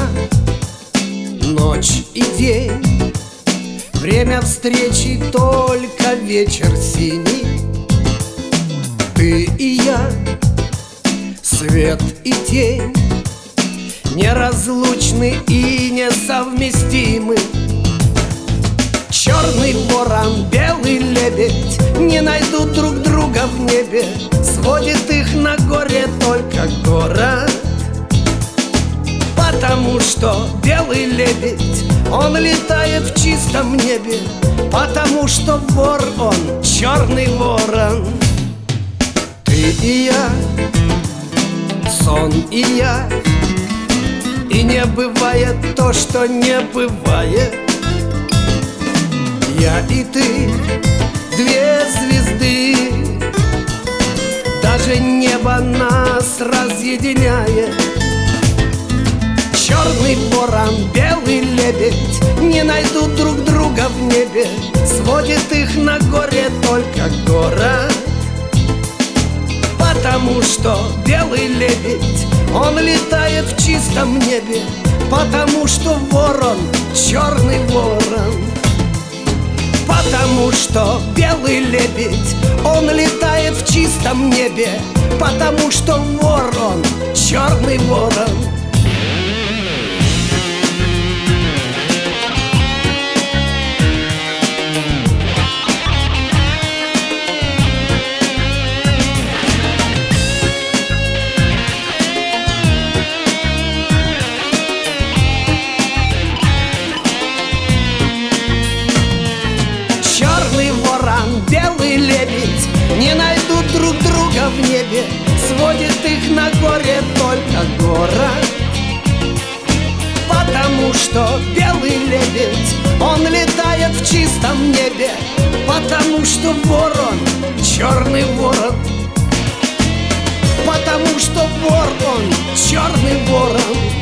весна, ночь и день, время встречи только вечер синий. Ты и я, свет и тень, неразлучны и несовместимы. Черный ворон, белый лебедь не найдут друг друга в небе. Сводит их на горе только город. Потому что белый лебедь, он летает в чистом небе. Потому что вор он, черный ворон. Ты и я, сон и я, и не бывает то, что не бывает. Я и ты, две звезды, даже небо нас разъединяет. Черный ворон, белый лебедь не найдут друг друга в небе. Сводит их на горе только город. Потому что белый лебедь, он летает в чистом небе. Потому что ворон, черный ворон. Потому что белый лебедь, он летает в чистом небе. Потому что ворон, черный ворон. Белый лебедь не найдут друг друга в небе. Сводит их на горе только город. Потому что белый лебедь, он летает в чистом небе. Потому что ворон, черный ворон. Потому что вор он, черный ворон.